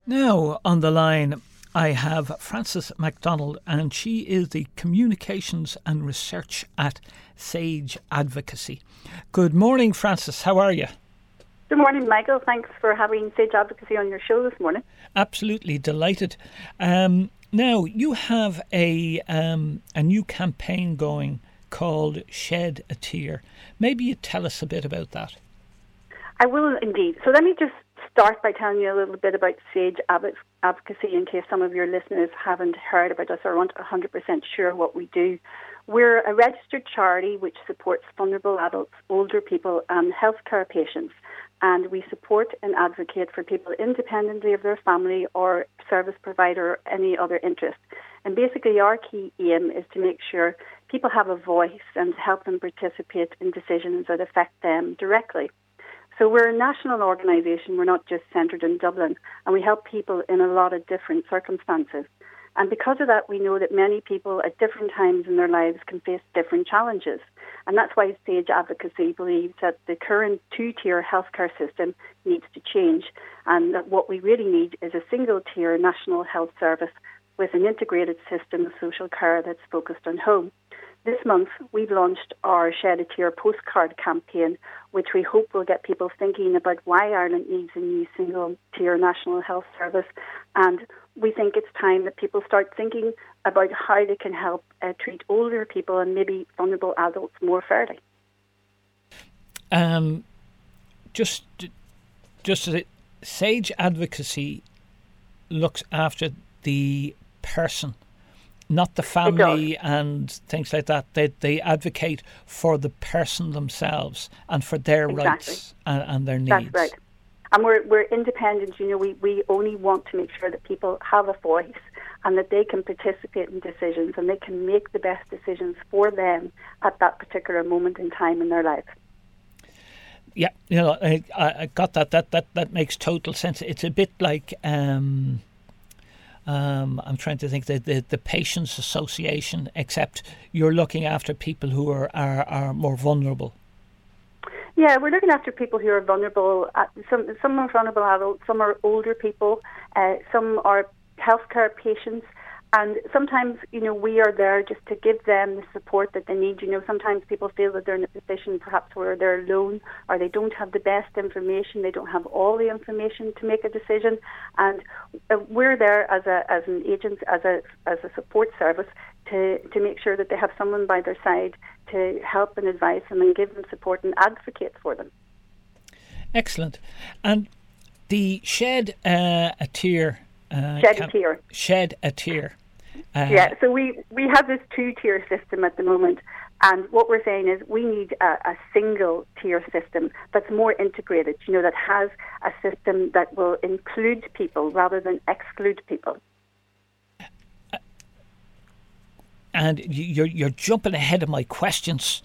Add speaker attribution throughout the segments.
Speaker 1: Now, on the line, I have Frances MacDonald, and she is the Communications and Research at Sage Advocacy. Good morning, Frances. How are you?
Speaker 2: Good morning, Michael. Thanks for having Sage Advocacy on your show this morning.
Speaker 1: Absolutely delighted. Now, you have a new campaign going called Shed a Tear. Maybe you tell us a bit about that.
Speaker 2: I will indeed. So let me just start by telling you a little bit about Sage Advocacy in case some of your listeners haven't heard about us or aren't 100% sure what we do. We're a registered charity which supports vulnerable adults, older people and healthcare patients. And we support and advocate for people independently of their family or service provider or any other interest. And basically our key aim is to make sure people have a voice and help them participate in decisions that affect them directly. So we're a national organisation, we're not just centred in Dublin, and we help people in a lot of different circumstances. And because of that, we know that many people at different times in their lives can face different challenges. And that's why Sage Advocacy believes that the current two-tier healthcare system needs to change, and that what we really need is a single-tier national health service with an integrated system of social care that's focused on home. This month, we've launched our Shed a Tear postcard campaign, which we hope will get people thinking about why Ireland needs a new single-tier national health service. And we think it's time that people start thinking about how they can help treat older people and maybe vulnerable adults more fairly.
Speaker 1: Just Sage Advocacy looks after the person, not the family and things like that. They advocate for the person themselves and for their rights and their needs.
Speaker 2: That's right. And we're independent. You know, we only want to make sure that people have a voice and that they can participate in decisions and they can make the best decisions for them at that particular moment in time in their lives.
Speaker 1: Yeah, you know, I got that. That makes total sense. It's a bit like I'm trying to think the Patients Association, except you're looking after people who are more vulnerable.
Speaker 2: Yeah, we're looking after people who are vulnerable. Some are vulnerable adults, some are older people, some are healthcare patients. And sometimes, you know, we are there just to give them the support that they need. You know, sometimes people feel that they're in a position perhaps where they're alone or they don't have the best information, they don't have all the information to make a decision. And we're there as an agent, as a support service to make sure that they have someone by their side to help and advise them and give them support and advocate for them.
Speaker 1: Excellent. And the Shed a Tear... Shed a Tear.
Speaker 2: Yeah, so we have this two-tier system at the moment, and what we're saying is we need a single-tier system that's more integrated, you know, that has a system that will include people rather than exclude people.
Speaker 1: And you're jumping ahead of my questions.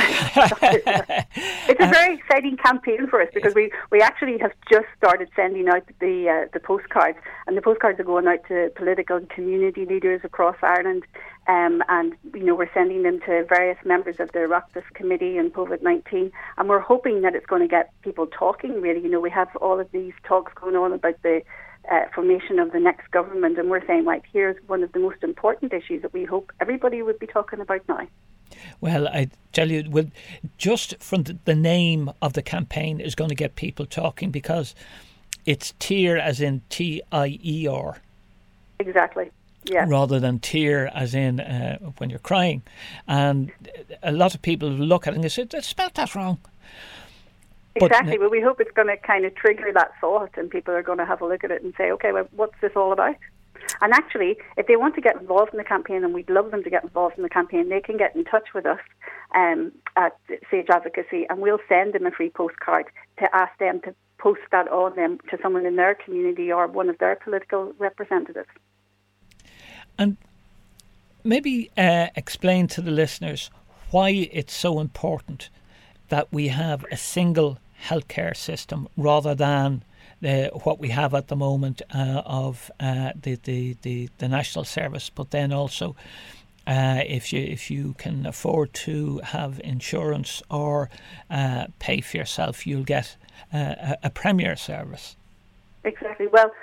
Speaker 2: It's a very exciting campaign for us because we actually have just started sending out the postcards, and the postcards are going out to political and community leaders across Ireland, and you know we're sending them to various members of the Oireachtas Committee on COVID-19, and we're hoping that it's going to get people talking. Really, you know, we have all of these talks going on about the formation of the next government, and we're saying, right, here's one of the most important issues that we hope everybody would be talking about now.
Speaker 1: Well, I tell you, just from the name of the campaign is going to get people talking because it's tear as in T-I-E-R.
Speaker 2: Exactly, yeah.
Speaker 1: Rather than tear as in when you're crying. And a lot of people look at it and they say, they spelled that wrong.
Speaker 2: Exactly. Well, we hope it's going to kind of trigger that thought and people are going to have a look at it and say, okay, well, what's this all about? And actually, if they want to get involved in the campaign, and we'd love them to get involved in the campaign, they can get in touch with us at Sage Advocacy, and we'll send them a free postcard to ask them to post that on them to someone in their community or one of their political representatives.
Speaker 1: And maybe explain to the listeners why it's so important that we have a single healthcare system rather than what we have at the moment of the national service, but then also if you can afford to have insurance or pay for yourself, you'll get a premier service.
Speaker 2: Exactly. Well,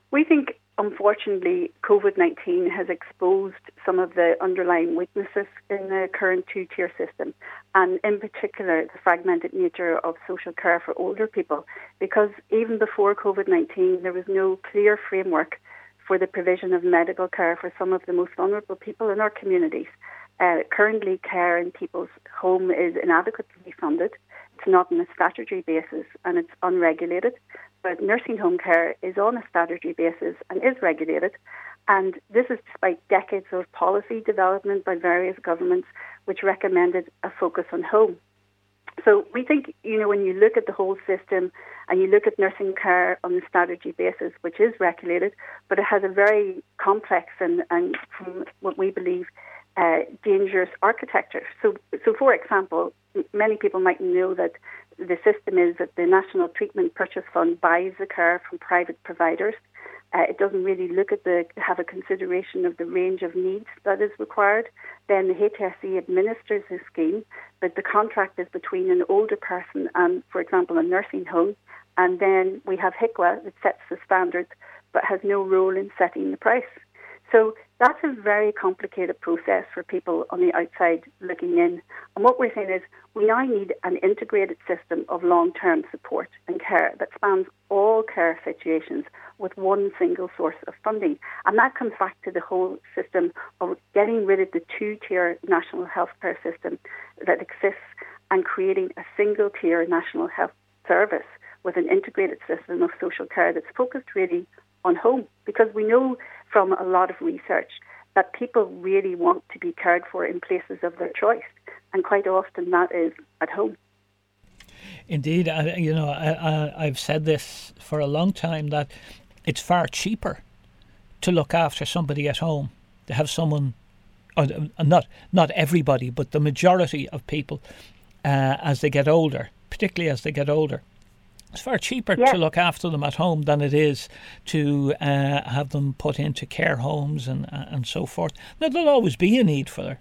Speaker 2: We think, unfortunately, COVID-19 has exposed some of the underlying weaknesses in the current two-tier system, and in particular the fragmented nature of social care for older people, because even before COVID-19 there was no clear framework for the provision of medical care for some of the most vulnerable people in our communities. Currently, care in people's home is inadequately funded. It's not on a statutory basis and it's unregulated. But nursing home care is on a statutory basis and is regulated. And this is despite decades of policy development by various governments which recommended a focus on home. So we think, when you look at the whole system and you look at nursing care on the statutory basis, which is regulated, but it has a very complex and from what we believe, dangerous architecture. So for example, many people might know that the system is that the National Treatment Purchase Fund buys the care from private providers. It doesn't really have a consideration of the range of needs that is required. Then the HSE administers the scheme, but the contract is between an older person and, for example, a nursing home. And then we have HIQA that sets the standards, but has no role in setting the price. So that's a very complicated process for people on the outside looking in. And what we're saying is we now need an integrated system of long-term support and care that spans all care situations with one single source of funding. And that comes back to the whole system of getting rid of the two-tier national healthcare system that exists and creating a single-tier national health service with an integrated system of social care that's focused really on home. Because we know from a lot of research that people really want to be cared for in places of their choice, and quite often that is at home.
Speaker 1: Indeed, I've said this for a long time that it's far cheaper to look after somebody at home, to have someone, or not everybody, but the majority of people as they get older, particularly as they get older. It's far cheaper to look after them at home than it is to have them put into care homes and so forth. Now, there'll always be a need for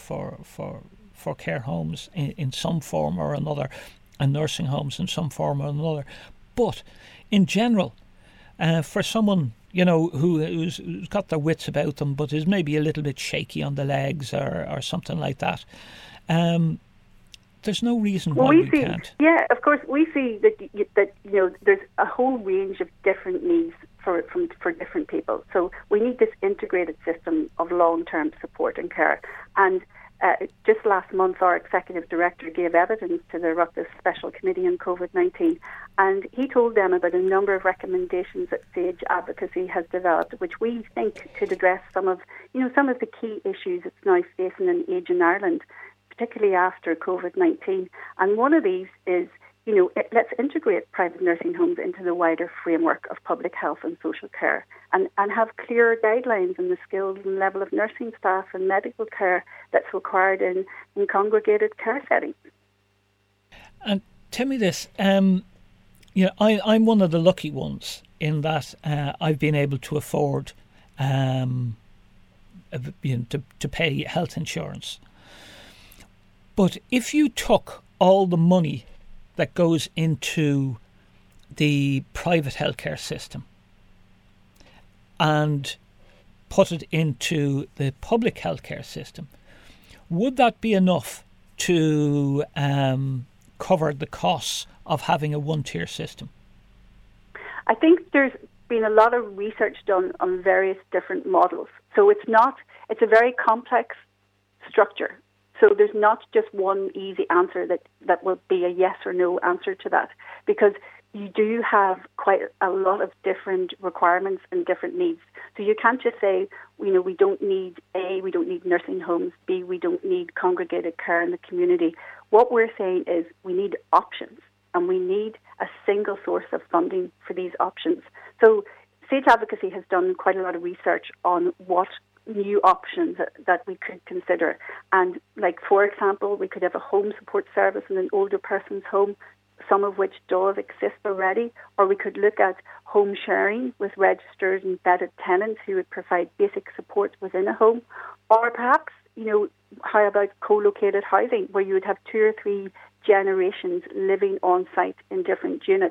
Speaker 1: care homes in some form or another, and nursing homes in some form or another. But in general, for someone who's got their wits about them, but is maybe a little bit shaky on the legs or something like that. There's no reason why we can't.
Speaker 2: Yeah, of course, we see that there's a whole range of different needs for different people. So we need this integrated system of long-term support and care. And just last month, our executive director gave evidence to the Oireachtas Special Committee on COVID-19, and he told them about a number of recommendations that Sage Advocacy has developed, which we think could address some of the key issues it's now facing in Age Ireland, particularly after COVID-19. And one of these is, let's integrate private nursing homes into the wider framework of public health and social care and have clear guidelines on the skills and level of nursing staff and medical care that's required in congregated care settings.
Speaker 1: And tell me this, I'm one of the lucky ones in that I've been able to afford to pay health insurance. But if you took all the money that goes into the private healthcare system and put it into the public healthcare system, would that be enough to cover the costs of having a one-tier system?
Speaker 2: I think there's been a lot of research done on various different models. So it's a very complex structure. So there's not just one easy answer that will be a yes or no answer to that, because you do have quite a lot of different requirements and different needs. So you can't just say, we don't need we don't need nursing homes, B, we don't need congregated care in the community. What we're saying is we need options, and we need a single source of funding for these options. So Sage Advocacy has done quite a lot of research on what new options that we could consider. And for example, we could have a home support service in an older person's home, some of which does exist already, or we could look at home sharing with registered and vetted tenants who would provide basic support within a home, or perhaps, how about co-located housing where you would have 2 or 3 generations living on site in different units.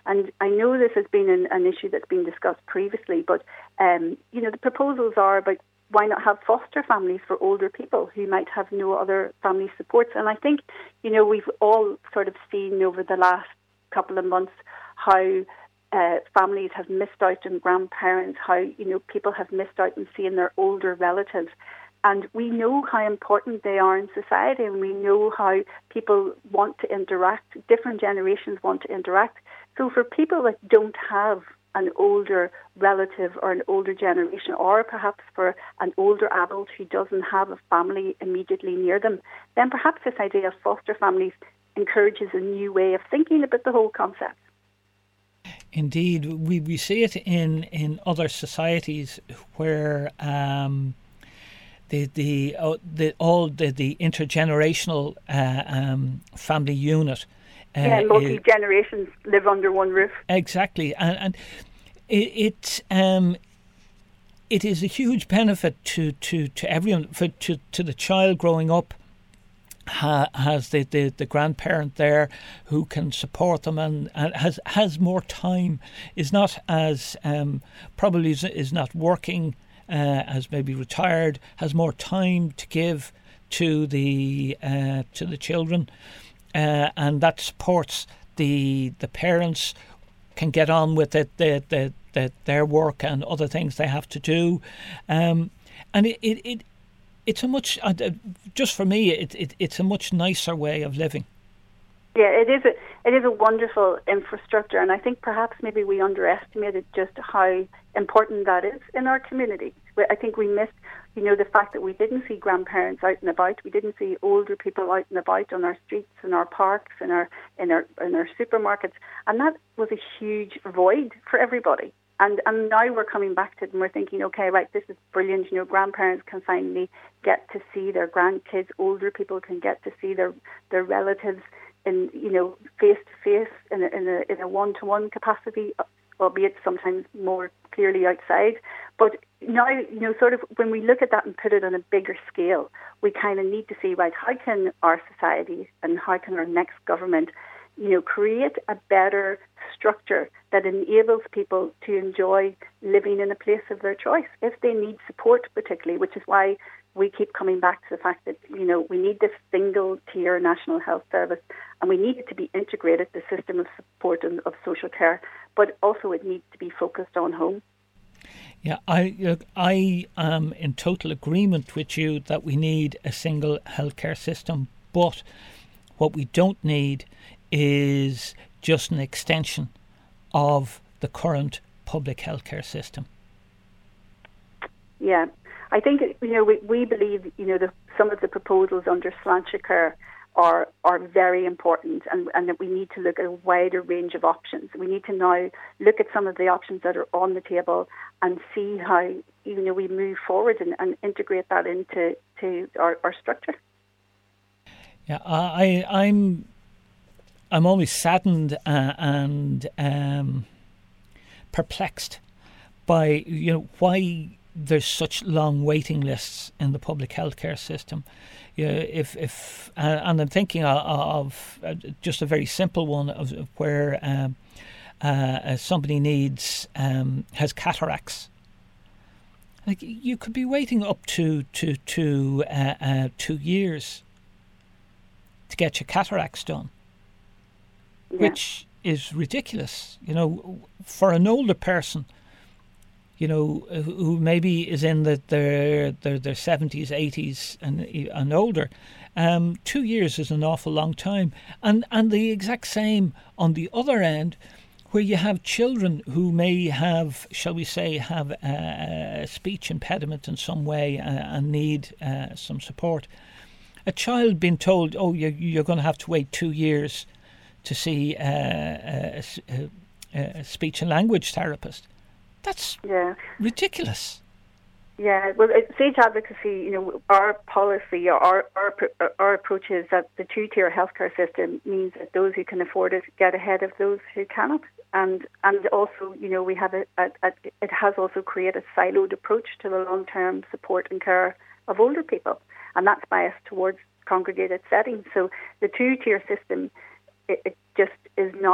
Speaker 2: And I know this has been an issue that's been discussed previously, but the proposals are about why not have foster families for older people who might have no other family supports. And I think, we've all sort of seen over the last couple of months how families have missed out on grandparents, how, people have missed out on seeing their older relatives. And we know how important they are in society, and we know how people want to interact, different generations want to interact. So for people that don't have an older relative or an older generation, or perhaps for an older adult who doesn't have a family immediately near them, then perhaps this idea of foster families encourages a new way of thinking about the whole concept.
Speaker 1: Indeed, we see it in other societies where the intergenerational family unit.
Speaker 2: Multi-generations live under one roof.
Speaker 1: Exactly, and it is a huge benefit to everyone. To the child growing up, has the grandparent there who can support them and has more time, is not as probably is not working, as maybe retired, has more time to give to the children. And that supports the parents can get on with their work and other things they have to do, and it's a much just for me it's a much nicer way of living.
Speaker 2: Yeah, it is a wonderful infrastructure, and I think perhaps maybe we underestimated just how important that is in our community. I think we missed, the fact that we didn't see grandparents out and about. We didn't see older people out and about on our streets, in our parks, in our supermarkets, and that was a huge void for everybody. And now we're coming back to it and we're thinking, okay, right, this is brilliant. Grandparents can finally get to see their grandkids. Older people can get to see their relatives in face to face in a one-to-one capacity, albeit sometimes more clearly outside. But now, sort of when we look at that and put it on a bigger scale, we kind of need to see, right, how can our society and how can our next government, create a better structure that enables people to enjoy living in a place of their choice if they need support, particularly, which is why we keep coming back to the fact that, we need this single-tier national health service, and we need it to be integrated, the system of support and of social care, but also it needs to be focused on home.
Speaker 1: Yeah, I am in total agreement with you that we need a single healthcare system, but what we don't need is just an extension of the current public healthcare system.
Speaker 2: Yeah, I think we believe some of the proposals under Sláintecare are very important, and that we need to look at a wider range of options. We need to now look at some of the options that are on the table and see how we move forward and integrate that into our structure.
Speaker 1: Yeah, I'm always saddened and perplexed by why there's such long waiting lists in the public healthcare system. If and I'm thinking of just a very simple one of where somebody has cataracts. Like, you could be waiting up to 2 years to get your cataracts done, which is ridiculous. For an older person, who maybe is in their 70s, 80s and older, 2 years is an awful long time. And the exact same on the other end, where you have children who may have, shall we say, have a speech impediment in some way and need some support. A child being told, oh, you're going to have to wait 2 years to see a speech and language therapist. That's ridiculous.
Speaker 2: Yeah, well, Sage Advocacy, our policy, our approach is that the two-tier healthcare system means that those who can afford it get ahead of those who cannot, and also, we have it has also created a siloed approach to the long-term support and care of older people, and that's biased towards congregated settings. So the two-tier system, it just is not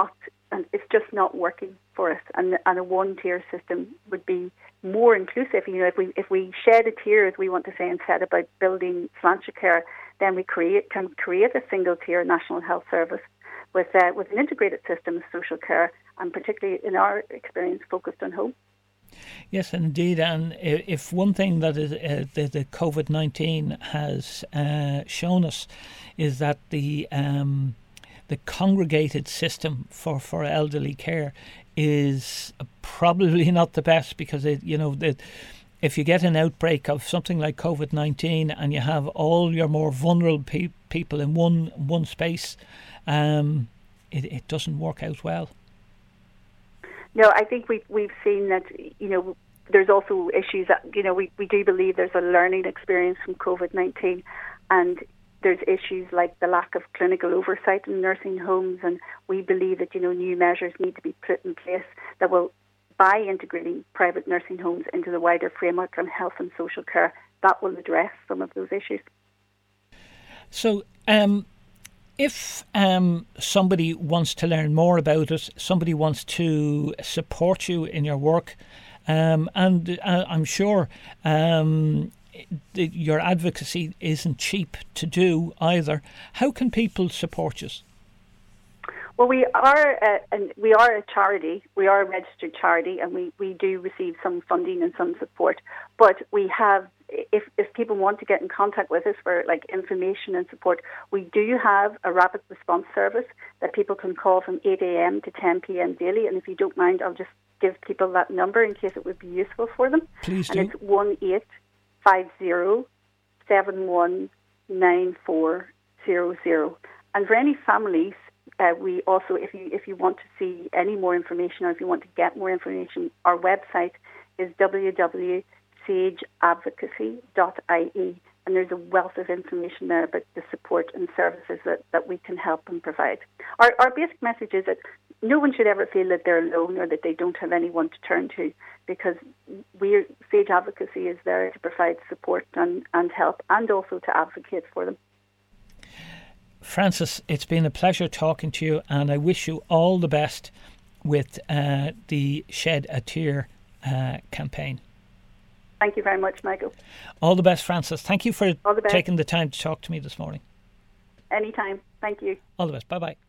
Speaker 2: and it's just not working for us. And a one-tier system would be more inclusive. If we shed a tier, as we want to say, and set about building Sláintecare, then we can create a single-tier national health service with an integrated system of social care, and particularly in our experience, focused on home.
Speaker 1: Yes, indeed. And if one thing that is the COVID-19 has shown us is that the congregated system for elderly care is probably not the best, because if you get an outbreak of something like COVID-19 and you have all your more vulnerable people in one space, it doesn't work out well.
Speaker 2: No, I think we've seen that, there's also issues that, we do believe there's a learning experience from COVID-19, and there's issues like the lack of clinical oversight in nursing homes, and we believe that, new measures need to be put in place that will, by integrating private nursing homes into the wider framework on health and social care, that will address some of those issues.
Speaker 1: So, if somebody wants to learn more about it, somebody wants to support you in your work, and I'm sure your advocacy isn't cheap to do either, how can people support you?
Speaker 2: Well, we are a charity. We are a registered charity, and we do receive some funding and some support. But we have, if people want to get in contact with us for information and support, we do have a rapid response service that people can call from 8 a.m. to 10 p.m. daily. And if you don't mind, I'll just give people that number in case it would be useful for them.
Speaker 1: Please do.
Speaker 2: And it's 1-850-719400. And for any families, we also, if you want to see any more information, or if you want to get more information, our website is www.sageadvocacy.ie, and there's a wealth of information there about the support and services that we can help and provide. Our basic message is that no one should ever feel that they're alone or that they don't have anyone to turn to, because Sage Advocacy is there to provide support and help, and also to advocate for them.
Speaker 1: Frances, it's been a pleasure talking to you, and I wish you all the best with the Shed a Tear campaign.
Speaker 2: Thank you very much, Michael.
Speaker 1: All the best, Frances. Thank you for taking the time to talk to me this morning.
Speaker 2: Anytime. Thank you.
Speaker 1: All the best. Bye-bye.